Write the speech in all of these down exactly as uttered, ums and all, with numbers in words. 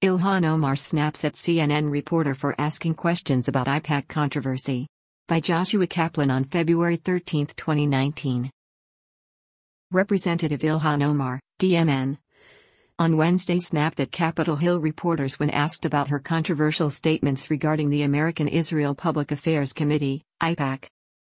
Ilhan Omar snaps at C N N reporter for asking questions about AIPAC controversy. By Joshua Kaplan on February thirteenth, twenty nineteen. Representative Ilhan Omar, D M N, on Wednesday snapped at Capitol Hill reporters when asked about her controversial statements regarding the American-Israel Public Affairs Committee, AIPAC.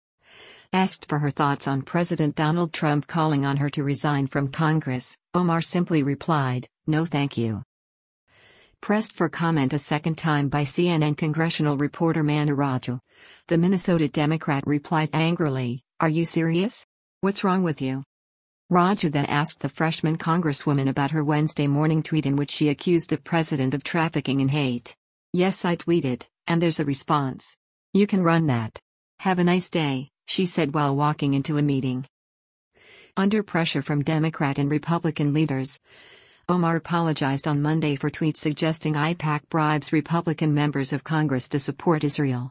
Asked for her thoughts on President Donald Trump calling on her to resign from Congress, Omar simply replied, "No thank you." Pressed for comment a second time by C N N congressional reporter Manu Raju, the Minnesota Democrat replied angrily, "Are you serious? What's wrong with you?" Raju then asked the freshman congresswoman about her Wednesday morning tweet in which she accused the president of trafficking in hate. "Yes, I tweeted, and there's a response. You can run that. Have a nice day," she said while walking into a meeting. Under pressure from Democrat and Republican leaders, Omar apologized on Monday for tweets suggesting AIPAC bribes Republican members of Congress to support Israel.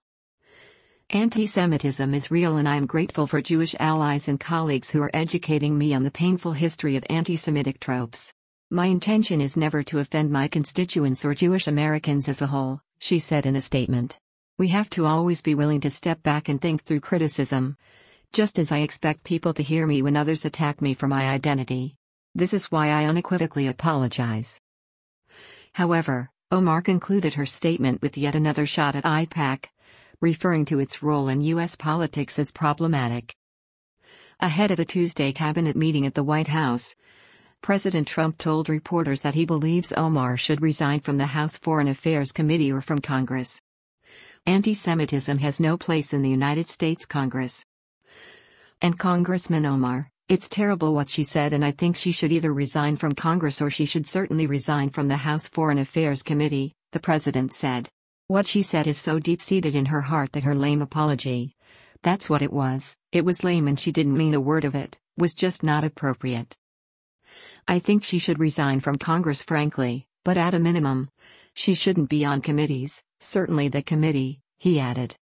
"Anti-Semitism is real and I am grateful for Jewish allies and colleagues who are educating me on the painful history of anti-Semitic tropes. My intention is never to offend my constituents or Jewish Americans as a whole," she said in a statement. "We have to always be willing to step back and think through criticism, just as I expect people to hear me when others attack me for my identity. This is why I unequivocally apologize." However, Omar concluded her statement with yet another shot at AIPAC, referring to its role in U S politics as problematic. Ahead of a Tuesday cabinet meeting at the White House, President Trump told reporters that he believes Omar should resign from the House Foreign Affairs Committee or from Congress. "Anti-Semitism has no place in the United States Congress. And Congressman Omar, it's terrible what she said and I think she should either resign from Congress or she should certainly resign from the House Foreign Affairs Committee," the president said. "What she said is so deep-seated in her heart that her lame apology, that's what it was, it was lame and she didn't mean a word of it, was just not appropriate. I think she should resign from Congress frankly, but at a minimum, she shouldn't be on committees, certainly the committee," he added.